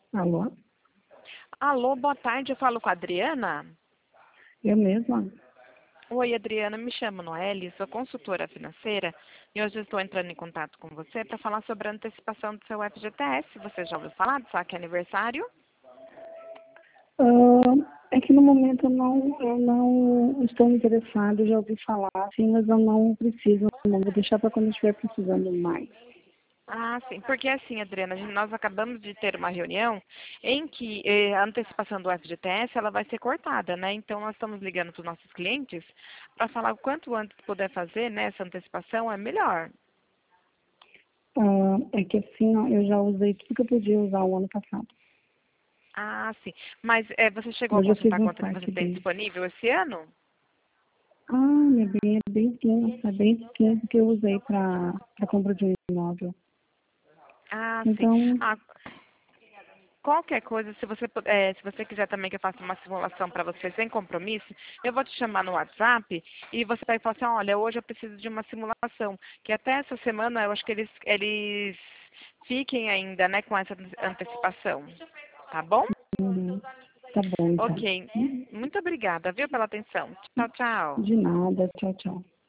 Alô? Alô, boa tarde, eu falo com a Adriana. Eu mesma? Oi, Adriana, me chamo Noeli, sou consultora financeira e hoje estou entrando em contato com você para falar sobre a antecipação do seu FGTS. Você já ouviu falar do saque aniversário? É que no momento eu não estou interessada, já ouvi falar, sim, mas eu não preciso, não vou deixar para quando eu estiver precisando mais. Ah, sim, porque assim, Adriana, nós acabamos de ter uma reunião em que a antecipação do FGTS ela vai ser cortada, né? Então nós estamos ligando para os nossos clientes para falar o quanto antes puder fazer, né, essa antecipação é melhor. É que assim, ó, eu já usei tudo que eu podia usar o ano passado. Ah, sim. Mas você chegou a Eu já fiz consultar um quanto que você saque tem dele. disponível esse ano? Minha bem, é bem pequeno que eu usei para compra de um imóvel. Ah, sim. Então, Ah, qualquer coisa, se você quiser também que eu faça uma simulação para você sem compromisso, eu vou te chamar no WhatsApp e você vai falar assim, olha, hoje eu preciso de uma simulação, que até essa semana eu acho que eles fiquem ainda, né, com essa antecipação. Tá bom? uhum, tá bom então. Ok. Muito obrigada, viu, pela atenção. Tchau, tchau. De nada, tchau, tchau.